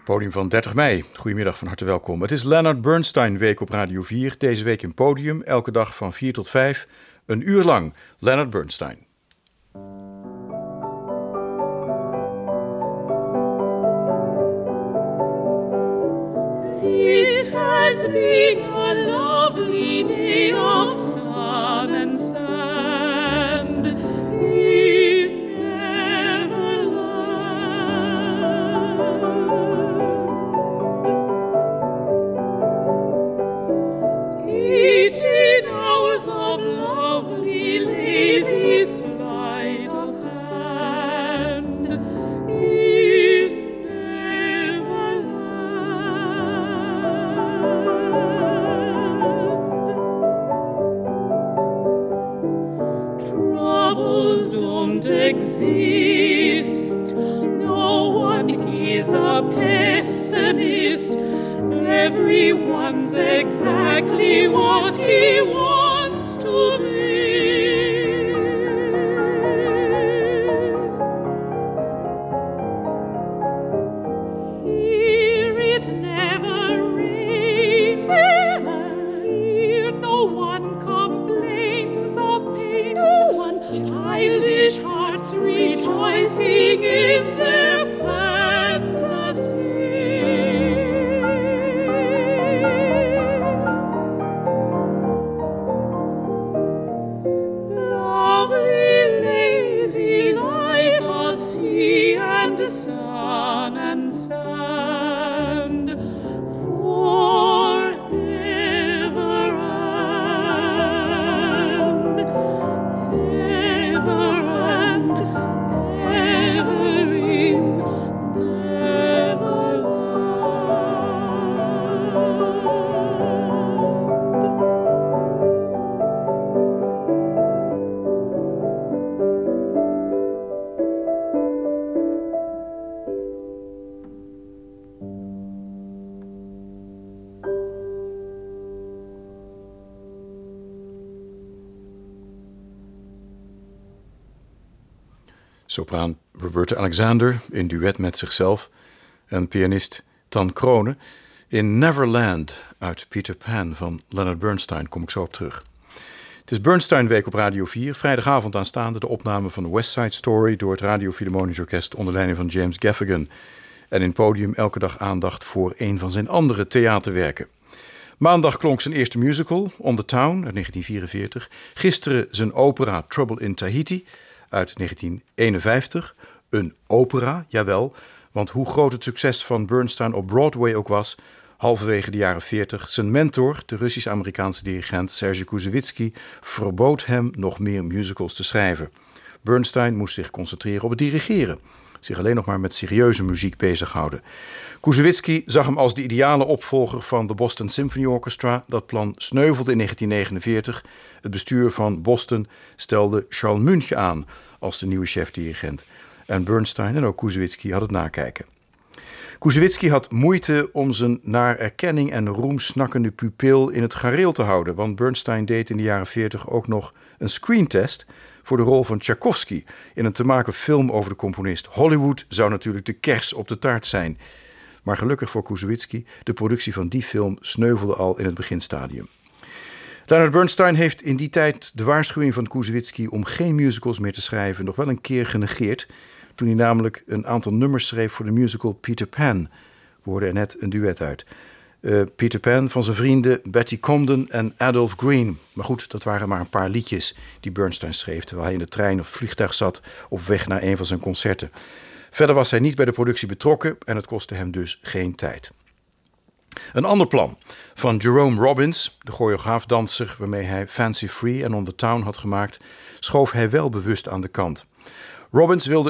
Podium van 30 mei. Goedemiddag, van harte welkom. Het is Leonard Bernstein week op Radio 4. Deze week in Podium, elke dag van 4 tot 5. Een uur lang Leonard Bernstein. This has been a lovely day of sun and sand in Neverland. 18 hours of lovely lazy sleight of hand in Troubles don't exist. No one is a pessimist. Everyone's exactly what he wants to be. Here it never rains. Never. Here no one complains of pain. No one. Childish hearts rejoicing in their fantasy. Lovely lazy life of sea and sun and sand forever and ever and ever in Neverland. Sopraan Roberta Alexander in duet met zichzelf en pianist Tan Krone in Neverland uit Peter Pan van Leonard Bernstein, kom ik zo op terug. Het is Bernstein week op Radio 4, vrijdagavond aanstaande de opname van West Side Story door het Radio Philharmonisch Orkest onder leiding van James Gaffigan. En in Podium elke dag aandacht voor een van zijn andere theaterwerken. Maandag klonk zijn eerste musical, On the Town uit 1944. Gisteren zijn opera Trouble in Tahiti uit 1951. Een opera, jawel, want hoe groot het succes van Bernstein op Broadway ook was, halverwege de jaren 40, zijn mentor, de Russisch-Amerikaanse dirigent Sergei Kouzevitsky, verbood hem nog meer musicals te schrijven. Bernstein moest zich concentreren op het dirigeren, zich alleen nog maar met serieuze muziek bezighouden. Kouzevitsky zag hem als de ideale opvolger van de Boston Symphony Orchestra. Dat plan sneuvelde in 1949. Het bestuur van Boston stelde Charles Münch aan als de nieuwe chef-dirigent. En Bernstein en ook Kouzevitsky hadden het nakijken. Kouzevitsky had moeite om zijn naar erkenning en roem snakkende pupil in het gareel te houden, want Bernstein deed in de jaren 40 ook nog een screentest voor de rol van Tchaikovsky in een te maken film over de componist. Hollywood zou natuurlijk de kers op de taart zijn. Maar gelukkig voor Kouzevitsky, de productie van die film sneuvelde al in het beginstadium. Leonard Bernstein heeft in die tijd de waarschuwing van Kouzevitsky om geen musicals meer te schrijven nog wel een keer genegeerd, toen hij namelijk een aantal nummers schreef voor de musical Peter Pan. We hoorden er net een duet uit. Peter Pan van zijn vrienden Betty Comden en Adolph Green. Maar goed, dat waren maar een paar liedjes die Bernstein schreef terwijl hij in de trein of vliegtuig zat op weg naar een van zijn concerten. Verder was hij niet bij de productie betrokken en het kostte hem dus geen tijd. Een ander plan van Jerome Robbins, de choreograaf-danser waarmee hij Fancy Free en On the Town had gemaakt, schoof hij wel bewust aan de kant. Robbins wilde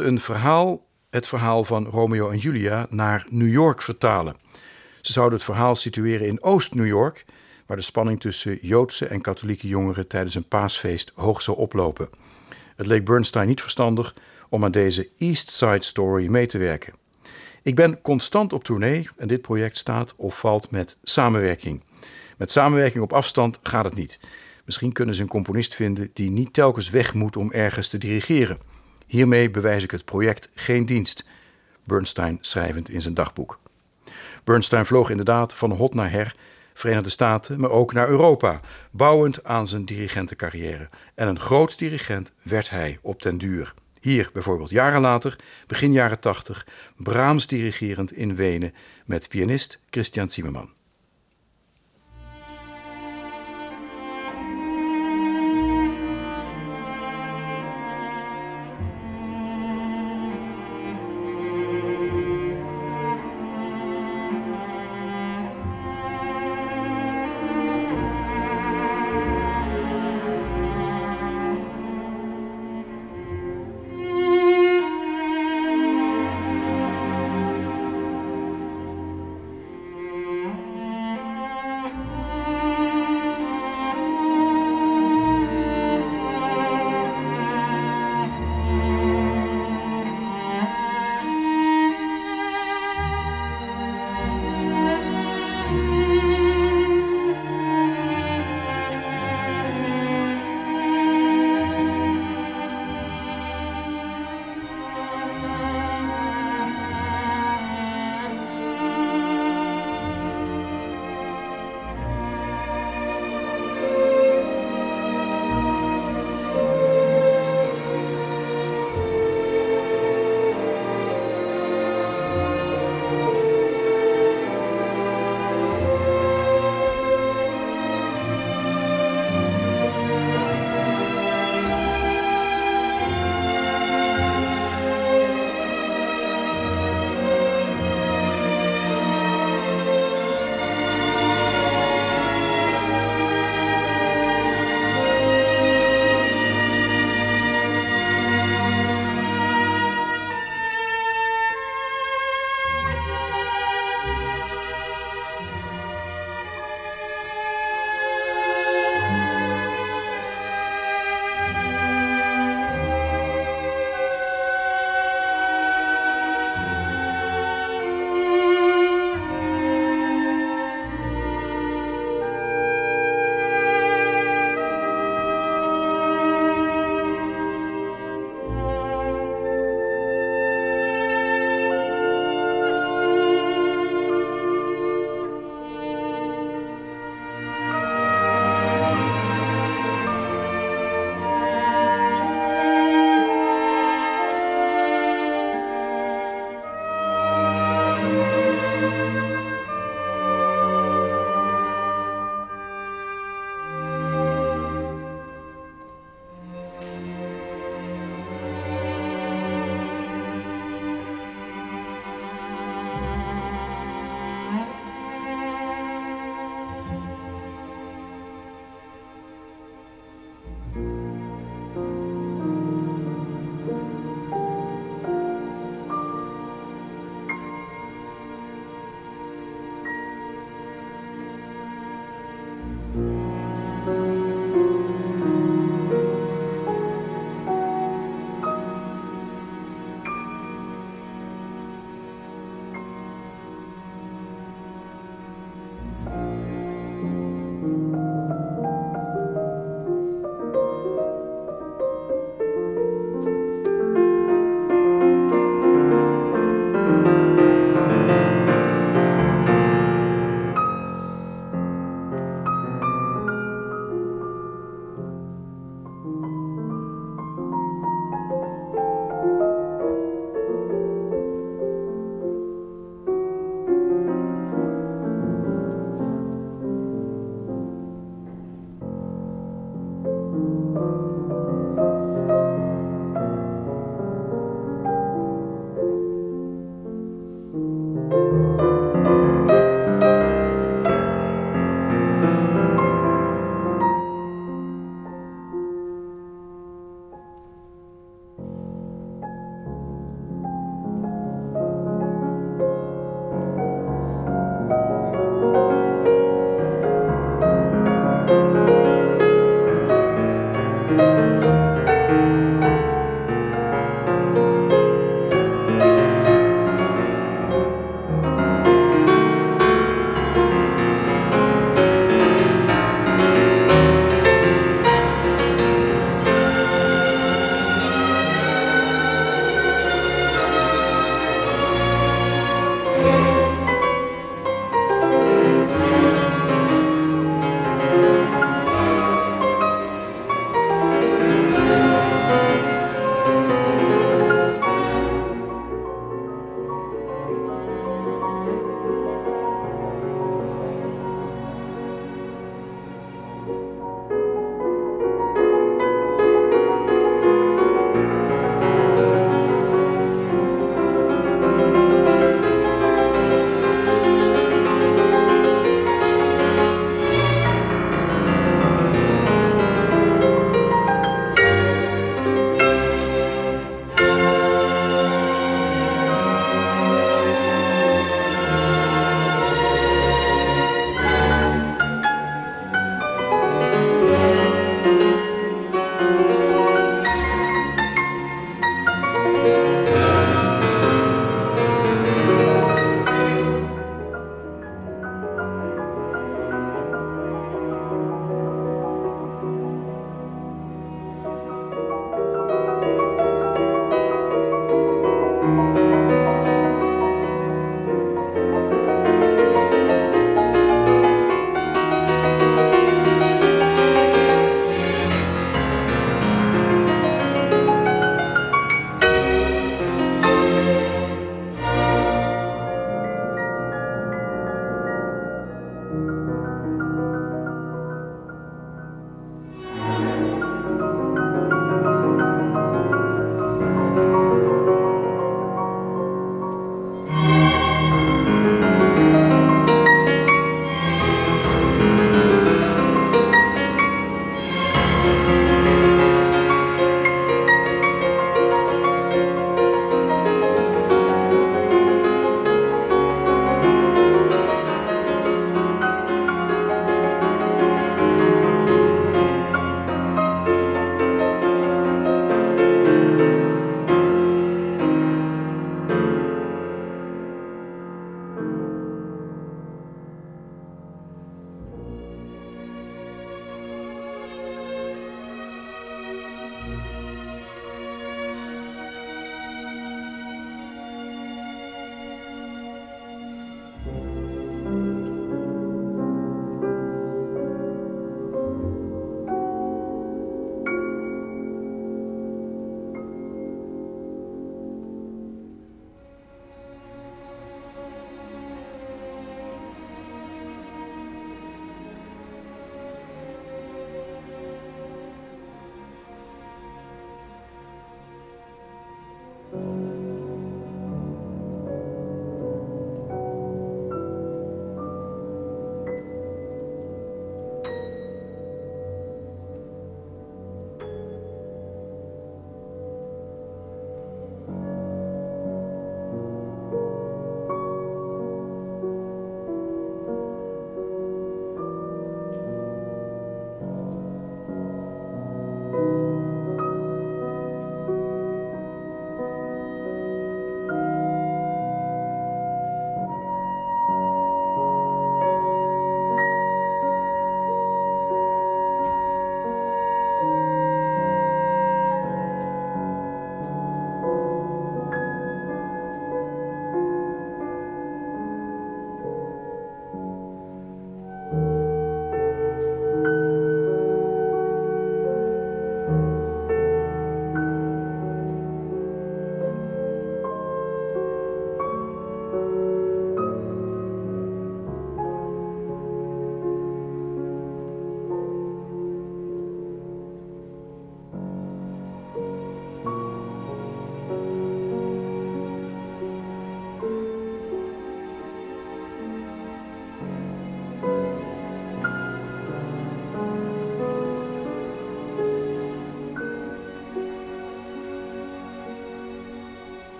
het verhaal van Romeo en Julia, naar New York vertalen. Ze zouden het verhaal situeren in Oost-New York, waar de spanning tussen Joodse en katholieke jongeren tijdens een paasfeest hoog zou oplopen. Het leek Bernstein niet verstandig om aan deze East Side Story mee te werken. Ik ben constant op tournee en dit project staat of valt met samenwerking. Met samenwerking op afstand gaat het niet. Misschien kunnen ze een componist vinden die niet telkens weg moet om ergens te dirigeren. Hiermee bewijs ik het project geen dienst. Bernstein schrijvend in zijn dagboek. Bernstein vloog inderdaad van hot naar her, Verenigde Staten, maar ook naar Europa, bouwend aan zijn dirigentencarrière. En een groot dirigent werd hij op den duur. Hier bijvoorbeeld jaren later, begin jaren 80, Brahms dirigerend in Wenen met pianist Christian Zimmermann.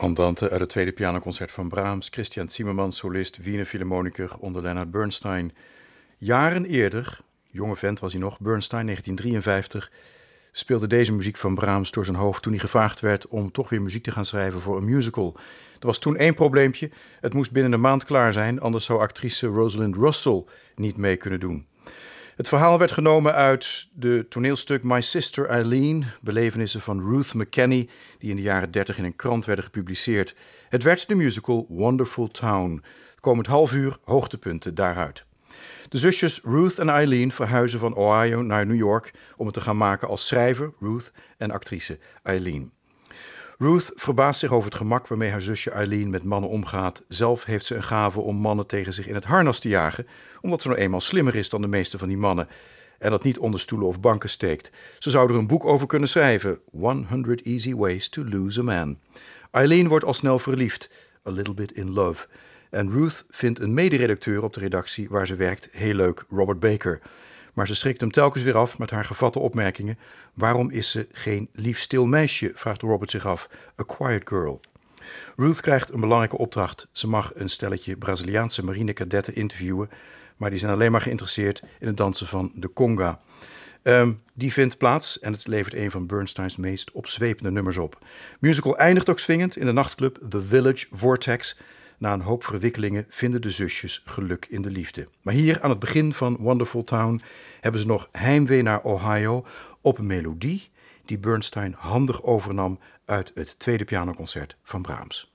Andante uit het tweede pianoconcert van Brahms, Christian Zimmermann, solist, Wiener Philharmoniker onder Leonard Bernstein. Jaren eerder, jonge vent was hij nog, Bernstein, 1953, speelde deze muziek van Brahms door zijn hoofd toen hij gevraagd werd om toch weer muziek te gaan schrijven voor een musical. Er was toen één probleempje, het moest binnen een maand klaar zijn, anders zou actrice Rosalind Russell niet mee kunnen doen. Het verhaal werd genomen uit de toneelstuk My Sister Eileen, belevenissen van Ruth McKenney, die in de jaren 30 in een krant werden gepubliceerd. Het werd de musical Wonderful Town. Komend half uur hoogtepunten daaruit. De zusjes Ruth en Eileen verhuizen van Ohio naar New York om het te gaan maken als schrijver, Ruth, en actrice Eileen. Ruth verbaast zich over het gemak waarmee haar zusje Eileen met mannen omgaat. Zelf heeft ze een gave om mannen tegen zich in het harnas te jagen, omdat ze nou eenmaal slimmer is dan de meeste van die mannen en dat niet onder stoelen of banken steekt. Ze zou er een boek over kunnen schrijven, 100 Easy Ways to Lose a Man. Eileen wordt al snel verliefd, a little bit in love. En Ruth vindt een mederedacteur op de redactie waar ze werkt heel leuk, Robert Baker. Maar ze schrikt hem telkens weer af met haar gevatte opmerkingen. Waarom is ze geen lief stil meisje, vraagt Robert zich af. A quiet girl. Ruth krijgt een belangrijke opdracht. Ze mag een stelletje Braziliaanse marinekadetten interviewen, maar die zijn alleen maar geïnteresseerd in het dansen van de conga. Die vindt plaats en het levert een van Bernsteins meest opzwepende nummers op. Musical eindigt ook swingend in de nachtclub The Village Vortex. Na een hoop verwikkelingen vinden de zusjes geluk in de liefde. Maar hier aan het begin van Wonderful Town hebben ze nog heimwee naar Ohio op een melodie die Bernstein handig overnam uit het tweede pianoconcert van Brahms.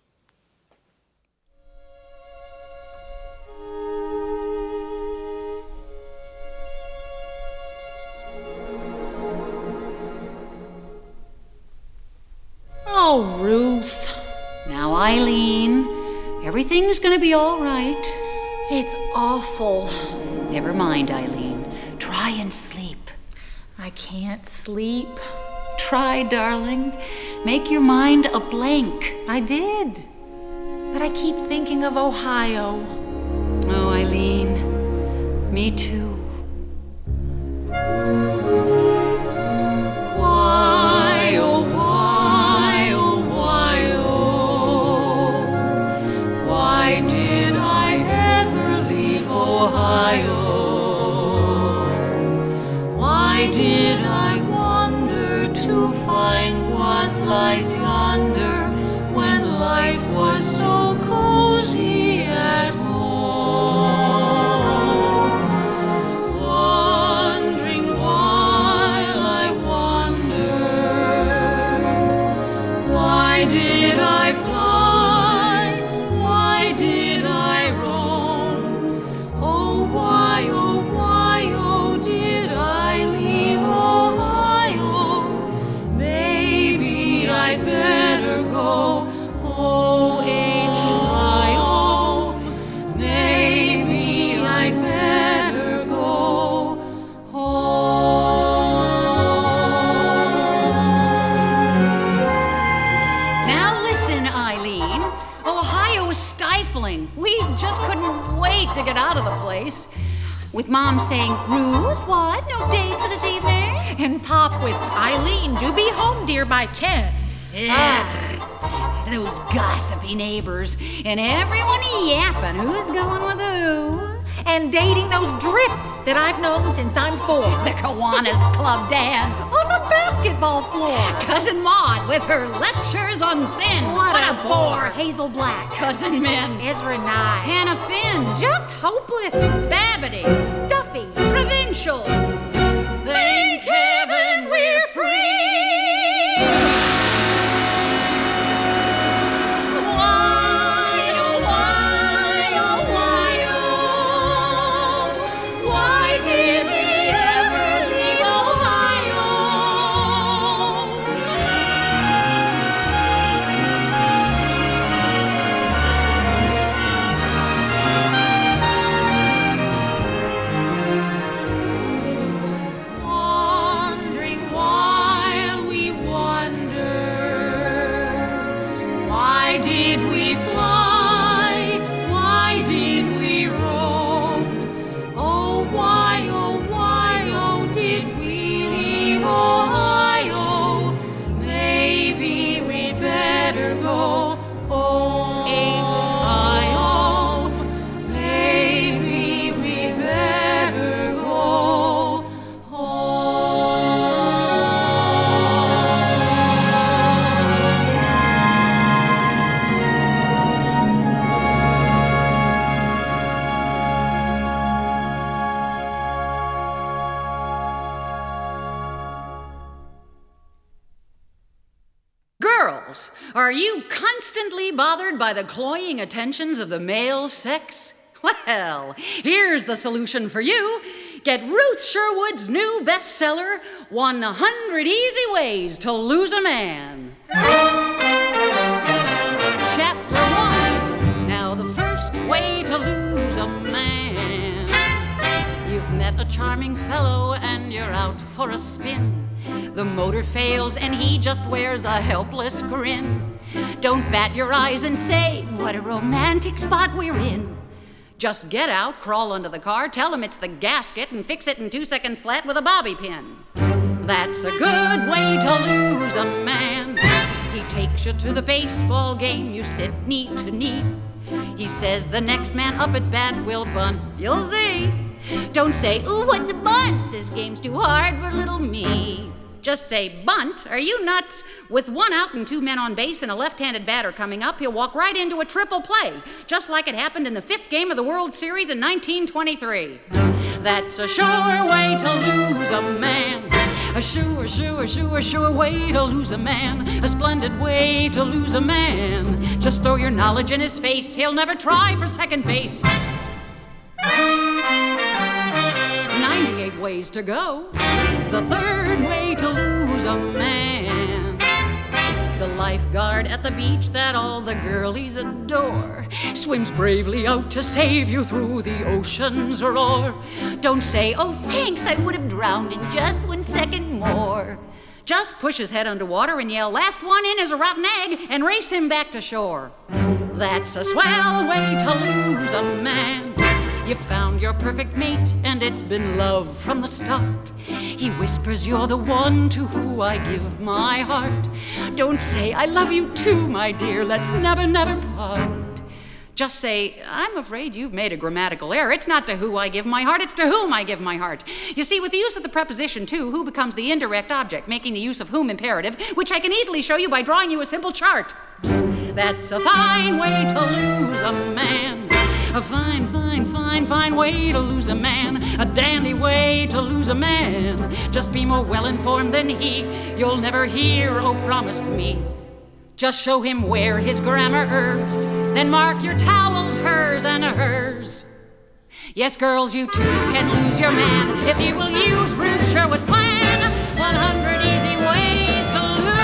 Oh, Ruth. Now, Eileen, everything's gonna be all right. It's awful. Never mind, Eileen. Try and sleep. I can't sleep. Try, darling. Make your mind a blank. I did. But I keep thinking of Ohio. Oh, Eileen, me too. Why, oh, why, oh, why, oh, why did I ever leave Ohio? Why did I wander to find what lies yonder when life was so cozy at home? Wandering while I wander, why did I fly? Why did I roam? Oh, why, oh, did I leave Ohio? Maybe I'd better go. Oh, H-I-O. Maybe I'd better go home. Now listen, Eileen. Ohio is stifling. We just couldn't wait to get out of the place. With Mom saying, Ruth, what? No date for this evening? And Pop with, Eileen, do be home, dear, by 10. Ugh. Those gossipy neighbors. And everyone yapping who's going with who. And dating those drips that I've known since I'm 4. The Kiwanis Club dance. On the basketball floor. Cousin Maud with her lectures on sin. What a bore. Hazel Black. Cousin Min. Ezra Nye. Hannah Finn. Just hopeless. Babbity. Stuffy. Provincial. Thank heaven we're free. Why, oh, why, oh, why, oh, why did we ever leave Ohio? girls, are you constantly bothered by the cloying attentions of the male sex? Well, here's the solution for you. Get Ruth Sherwood's new bestseller, 100 Easy Ways to Lose a Man. Chapter 1. Now the first way to lose a man. You've met a charming fellow and you're out for a spin. The motor fails and he just wears a helpless grin. Don't bat your eyes and say, what a romantic spot we're in. Just get out, crawl under the car, tell him it's the gasket, and fix it in 2 seconds flat with a bobby pin. That's a good way to lose a man. He takes you to the baseball game, you sit knee to knee. He says the next man up at bat will bunt. You'll see. Don't say, ooh, what's a bunt? This game's too hard for little me. Just say, bunt? Are you nuts? With 1 out and 2 men on base and a left-handed batter coming up, he'll walk right into a triple play, just like it happened in the 5th game of the World Series in 1923. That's a sure way to lose a man. A sure way to lose a man. A splendid way to lose a man. Just throw your knowledge in his face, he'll never try for second base. 98 ways to go. The third way to lose a man. The lifeguard at the beach that all the girlies adore swims bravely out to save you through the ocean's roar. Don't say, oh thanks, I would have drowned in just 1 second more. Just push his head underwater and yell, last one in is a rotten egg, and race him back to shore. That's a swell way to lose a man. You found your perfect mate, and it's been love from the start. He whispers you're the one to who I give my heart. Don't say, I love you too, my dear, let's never, never part. Just say, I'm afraid you've made a grammatical error. It's not to who I give my heart, it's to whom I give my heart. You see, with the use of the preposition to, who becomes the indirect object, making the use of whom imperative, which I can easily show you by drawing you a simple chart. That's a fine way to lose a man. A fine way to lose a man. A dandy way to lose a man. Just be more well-informed than he. You'll never hear, oh, promise me. Just show him where his grammar errs. Then mark your towels, hers and hers. Yes, girls, you too can lose your man if you will use Ruth Sherwood's plan. 100 easy ways to lose a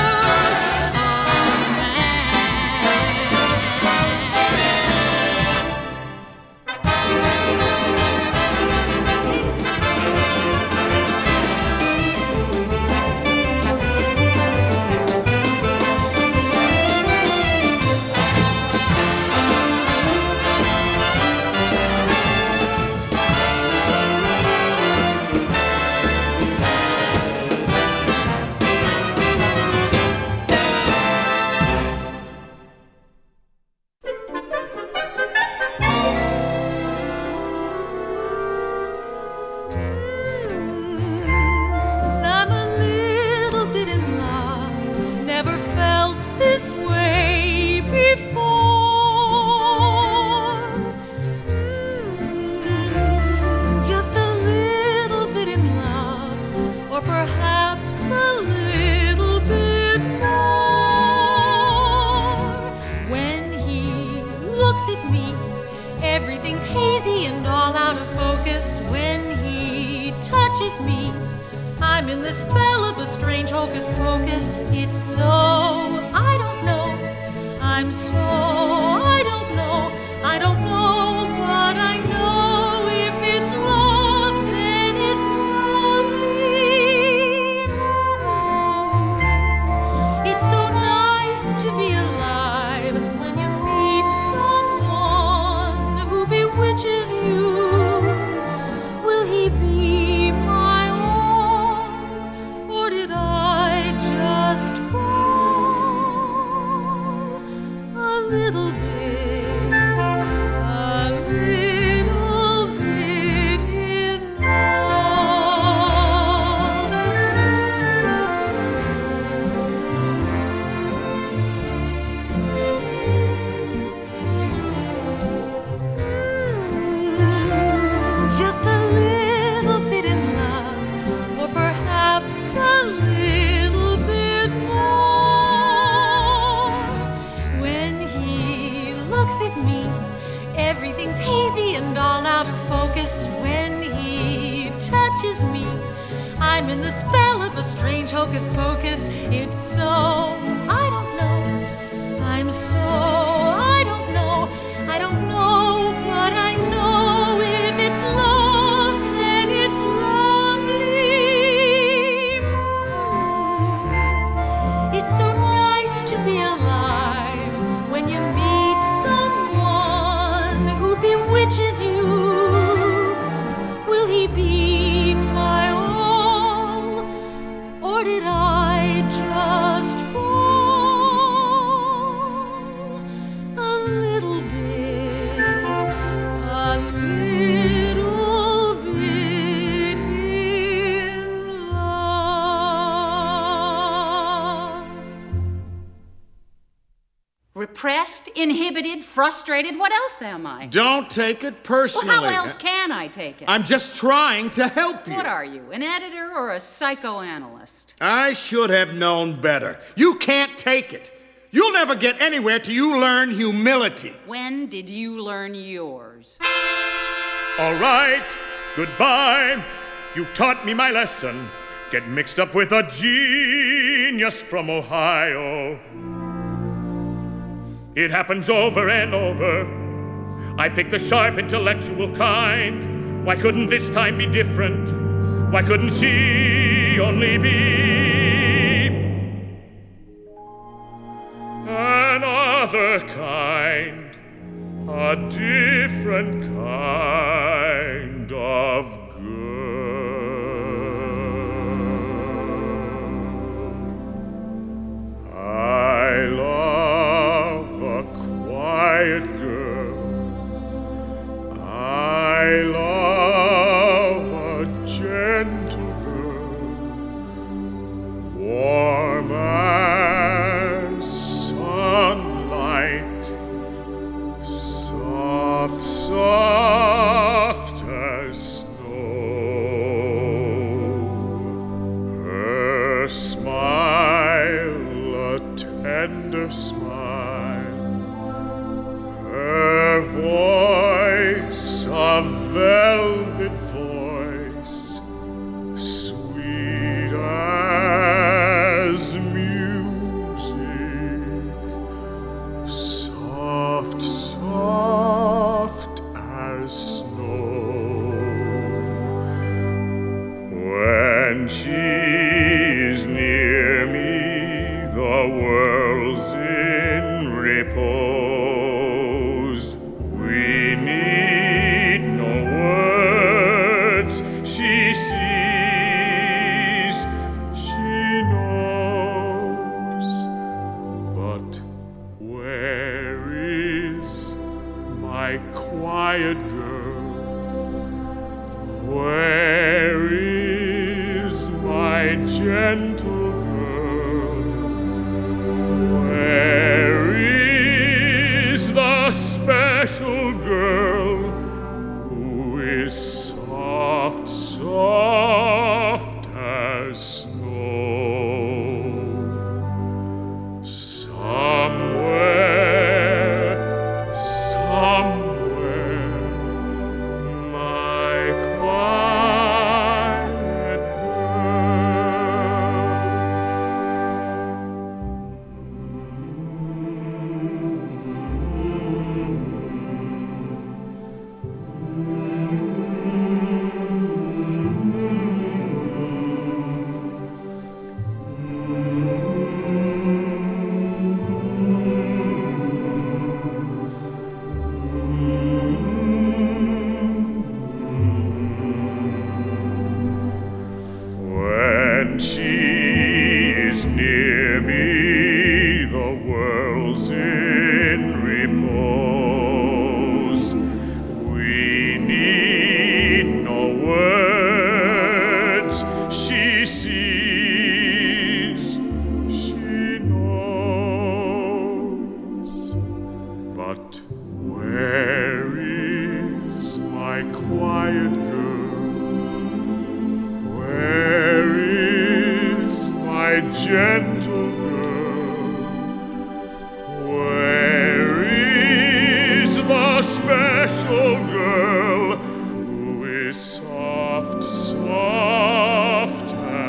little bit. I'm in the spell of a strange hocus pocus. It's so, I don't know. I'm so, I don't know. I don't know, but I know if it's love, then it's lovely. It's so nice to be alive when you meet someone who bewitches you. Will he be my all, or did I just fall a little bit in love? Repressed, inhibited, frustrated. What else am I? Don't take it personally. Well, how else can I take it? I'm just trying to help you. What are you, an editor or a psychoanalyst? I should have known better. You can't take it. You'll never get anywhere till you learn humility. When did you learn yours? All right, goodbye. You've taught me my lesson. Get mixed up with a genius from Ohio. It happens over and over. I pick the sharp intellectual kind. Why couldn't this time be different? Why couldn't she only be another kind, a different kind of girl? I love a quiet girl. I love a gentle girl, warm as sunlight, soft, soft as snow. Her smile, a tender smile, her voice, a velvet voice, sweet as music, soft, soft as snow. When she's near me, the world's in repose. We need no words. She sees, she knows. But where is my quiet girl? Where is my gentle girl? Where is the special girl who is soft, soft as snow? Somewhere, somewhere, my quiet girl. When she is near me, the world's in repose. We need no words. She sees, she knows. But where is my quiet girl? Where is my gentle girl? Where is the special girl who is soft, soft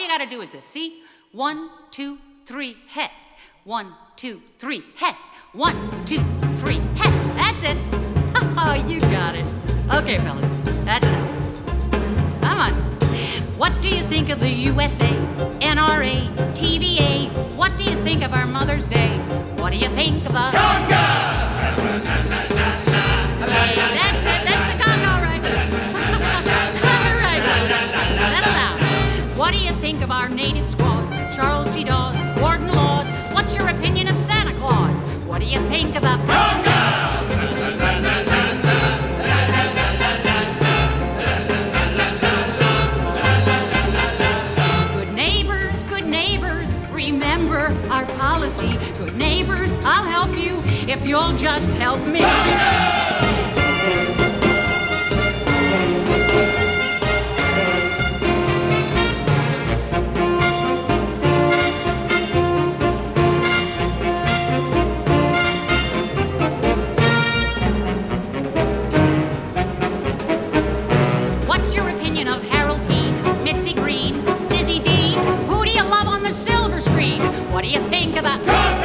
you got to do is this. See? 1, 2, 3, head. 1, 2, 3, head. 1, 2, 3, head. That's it. Oh, you got it. Okay, fellas. That's enough. Come on. What do you think of the USA, NRA, TVA? What do you think of our Mother's Day? What do you think about... Conga! That's it. That's the Conga, right? All right. Settle down. What do you think of our native squaws? Charles G. Dawes, Warden Laws. What's your opinion of Santa Claus? What do you think about... Conga! Our policy. Good neighbors, I'll help you if you'll just help me. What's your opinion of Harold T, Mitzi Green, Dizzy D? Who do you love on the silver screen? What do you think about...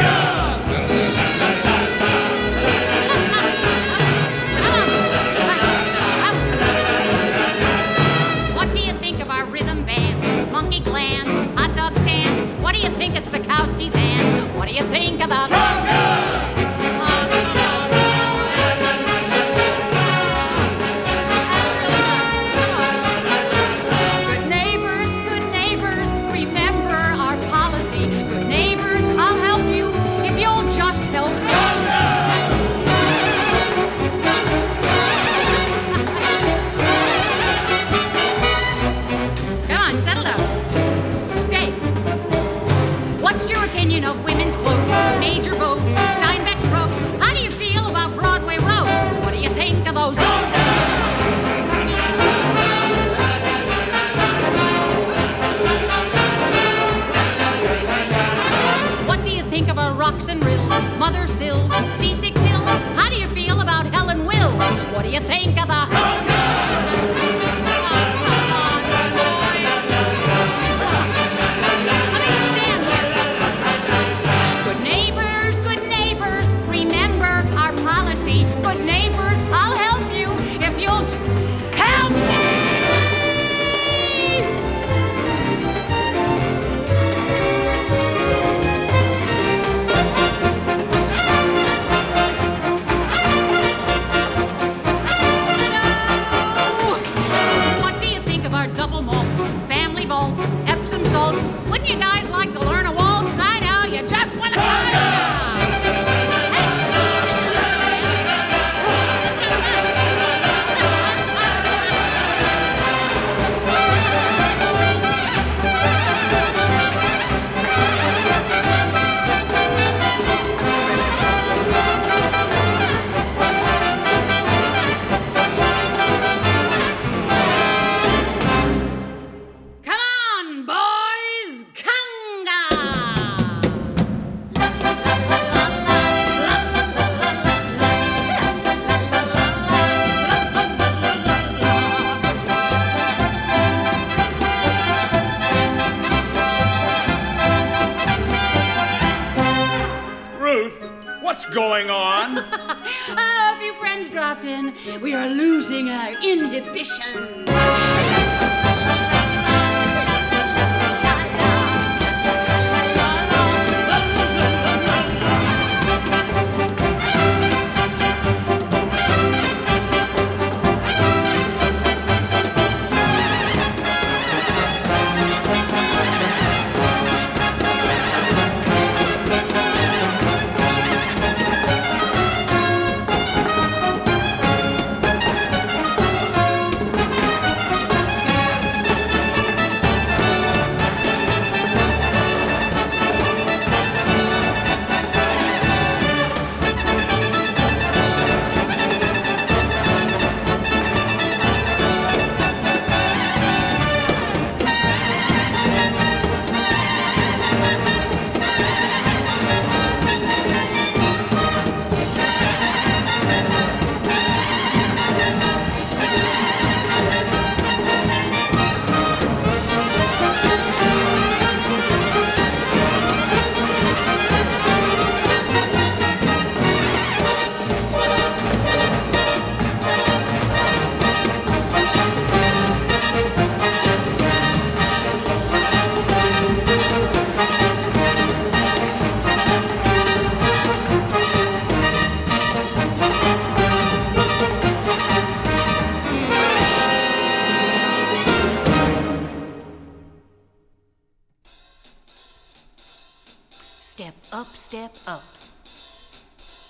What do you think of our rhythm bands, monkey glands, hot dog stands? What do you think of Stokowski's hand? What do you think about... of women's clothes, major votes, Steinbeck's prose. How do you feel about Broadway roads? What do you think of those? What do you think of our rocks and rills, mother sills, seasick pills? How do you feel about Helen Wills? What do you think of the... Good neighbors, I'll help you if you'll help me! What do you think of our double malts, family vaults, Epsom salts? Wouldn't you guys like to learn a waltz? I know, you just want to... Going on? A few friends dropped in. We are losing our inhibition.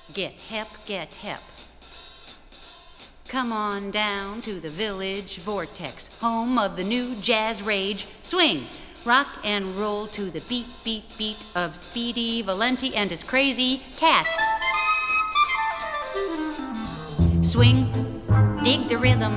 Get hip, get hip. Come on down to the Village Vortex, home of the new jazz rage. Swing, rock and roll to the beat, beat, beat of Speedy Valenti and his crazy cats. Swing, dig the rhythm.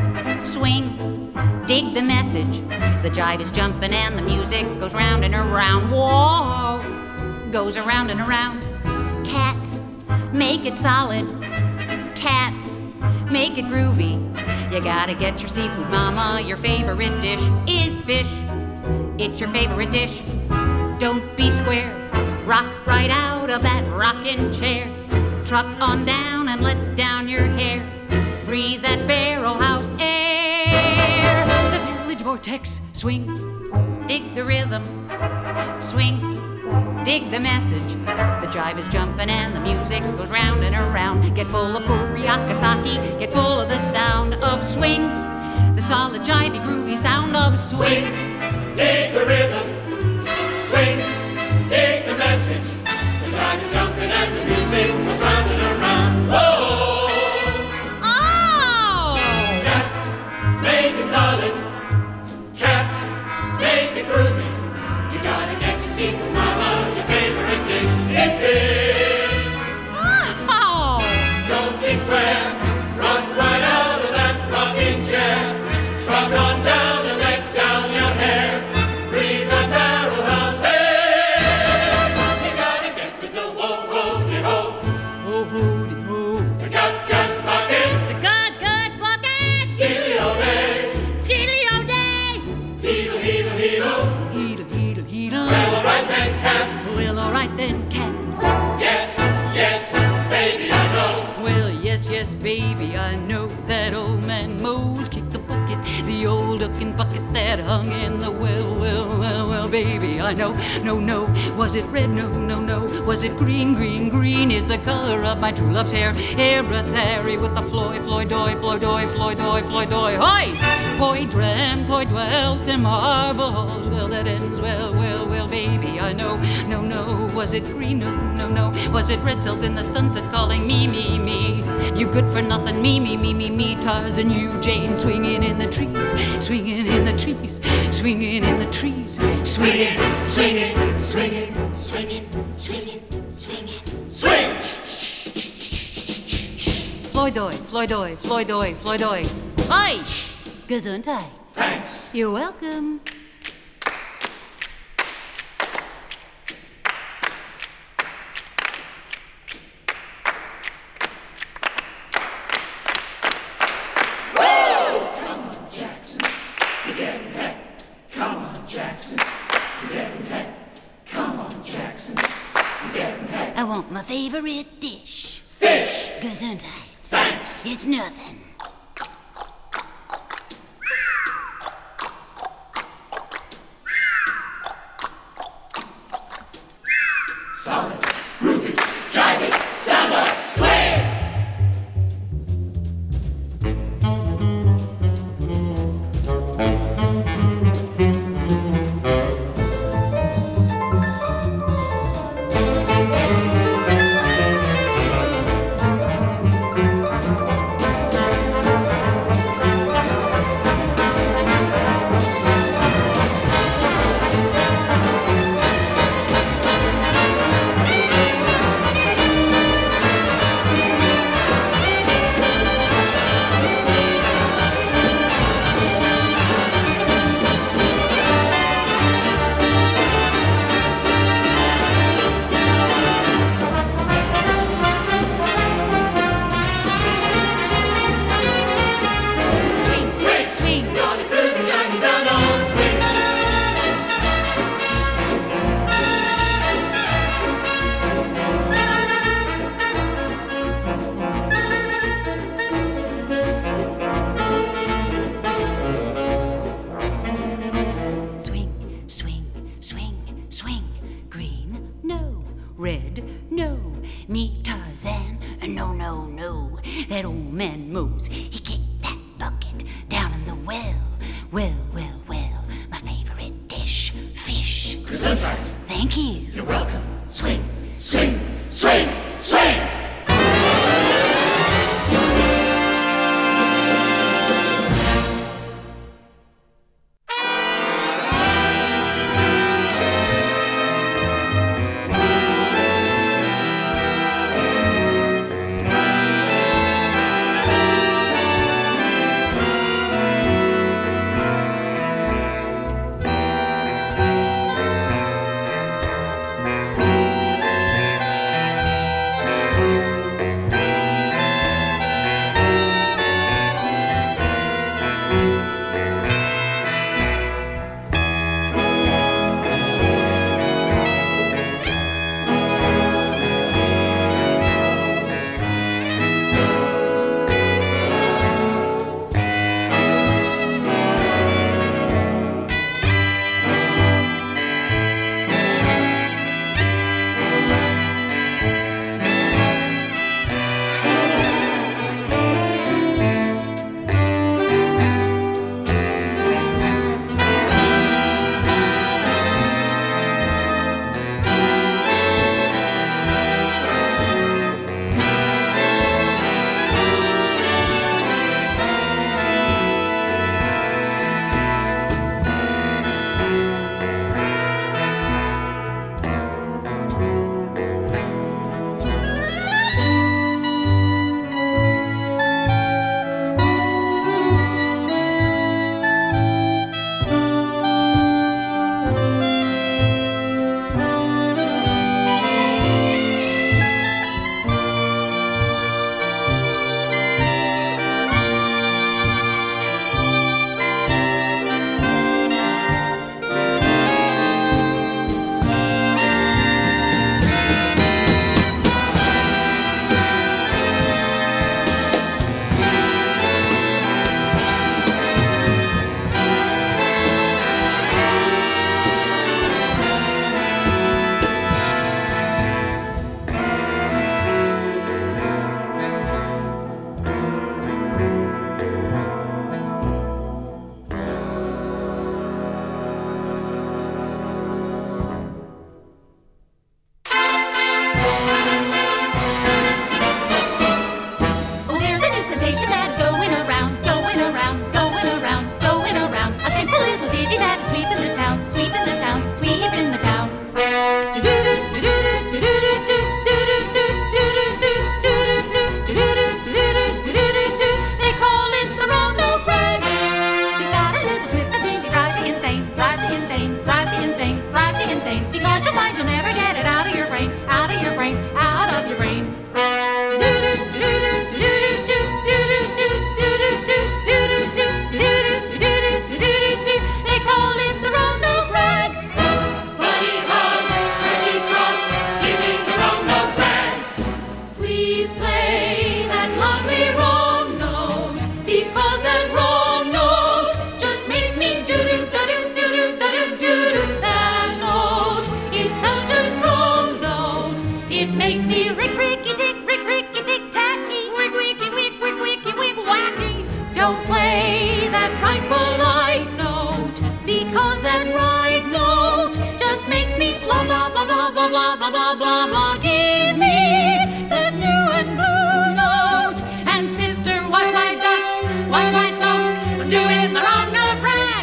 Swing, dig the message. The jive is jumping and the music goes round and around. Whoa, goes around and around. Cats, make it solid. Cats, make it groovy. You gotta get your seafood, mama. Your favorite dish is fish. It's your favorite dish. Don't be square. Rock right out of that rocking chair. Truck on down and let down your hair. Breathe that barrel house air. The Village Vortex. Swing, dig the rhythm. Swing, dig the message. The jive is jumping and the music goes round and around. Get full of Furiakasaki. Get full of the sound of swing. The solid, jivey, groovy sound of swing. Dig the rhythm. Swing, dig the message. The jive is jumping and the music goes round and around. Whoa! Oh! Cats, make it solid. Cats, make it groovy. You gotta get your seafood, mama. Your favorite dish is fish. Oh! Don't be square. Rock right out of that rocking chair. Truck on down and let down your hair. Breathe that barrel house air. You gotta get with the whoa-ho-de-ho. Whoa-ho-de-ho. The gut bucket. The good bucket! Skilly-o-day. Skilly-o-day! Heedle-heedle-heedle. Heedle-heedle-heedle. Well, alright then, cats. Well, alright then, cats. Yes, yes, baby, I know. Well, yes, baby, I know that old man Mose kicked the bucket, the old ducking bucket that hung in the well, baby, I know. No, was it red? No, was it green? Green is the color of my true love's hair. Thary with the Floydoy, hoy! Boy dreamt, hoy dwelt in marble halls. Well, that ends well, baby, I know. No, was it green? No, was it red cells in the sunset calling me? You good for nothing, me, Tarzan, you, Jane, swinging in the trees, swinging in the trees, swinging in the trees, swinging. Swing! Floydoy. Hi! Gesundheit. Thanks. You're welcome. I want my favorite dish. Fish! Gesundheit. Thanks. It's nothing. Solid, groovy, jivey, sound of swing! Me, Tarzan, no. That old man Mose, he kicked that bucket down in the well. Well, my favorite dish, fish. Gesundheit. Thank you. You're welcome. Swing. Swing! please play that lovely wrong note, because that wrong note just makes me do-do-da-do-do-do-da-do-do-do. That note is such a strong note, it makes me rick-ricky-tick, rick-ricky-tick-tacky, wick-wicky-wick-wick-wicky-wick-wacky. Don't play that right polite note, because that right note just makes me blah blah blah blah blah blah blah blah blah blah. Give me the new and blue note, and sister, watch my dust, watch my smoke, I'm doing the wrong note rag.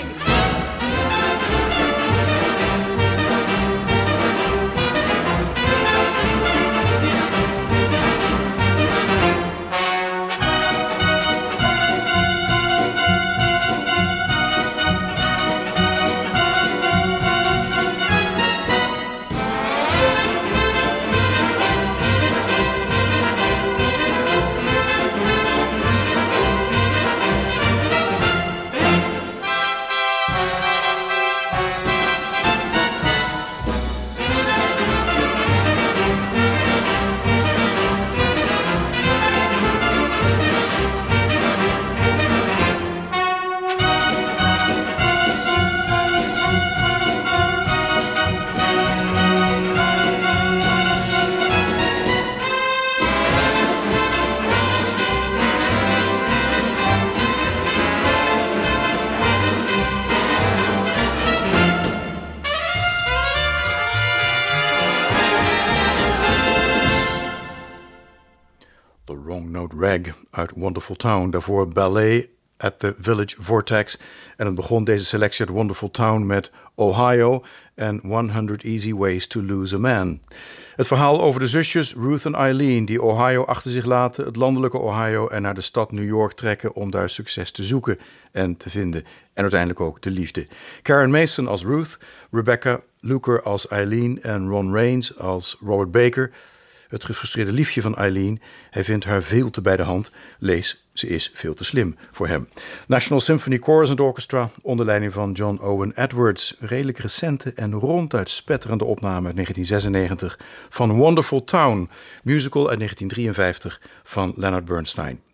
The Wrong Note Rag uit Wonderful Town. Daarvoor Ballet at the Village Vortex. En het begon deze selectie uit Wonderful Town met Ohio en 100 Easy Ways to Lose a Man. Het verhaal over de zusjes Ruth en Eileen die Ohio achter zich laten, het landelijke Ohio, en naar de stad New York trekken om daar succes te zoeken en te vinden. En uiteindelijk ook de liefde. Karen Mason als Ruth, Rebecca Luker als Eileen en Ron Raines als Robert Baker. Het gefrustreerde liefje van Eileen. Hij vindt haar veel te bij de hand. Lees, ze is veel te slim voor hem. National Symphony Chorus and Orchestra onder leiding van John Owen Edwards. Redelijk recente en ronduit spetterende opname uit 1996 van Wonderful Town. Musical uit 1953 van Leonard Bernstein.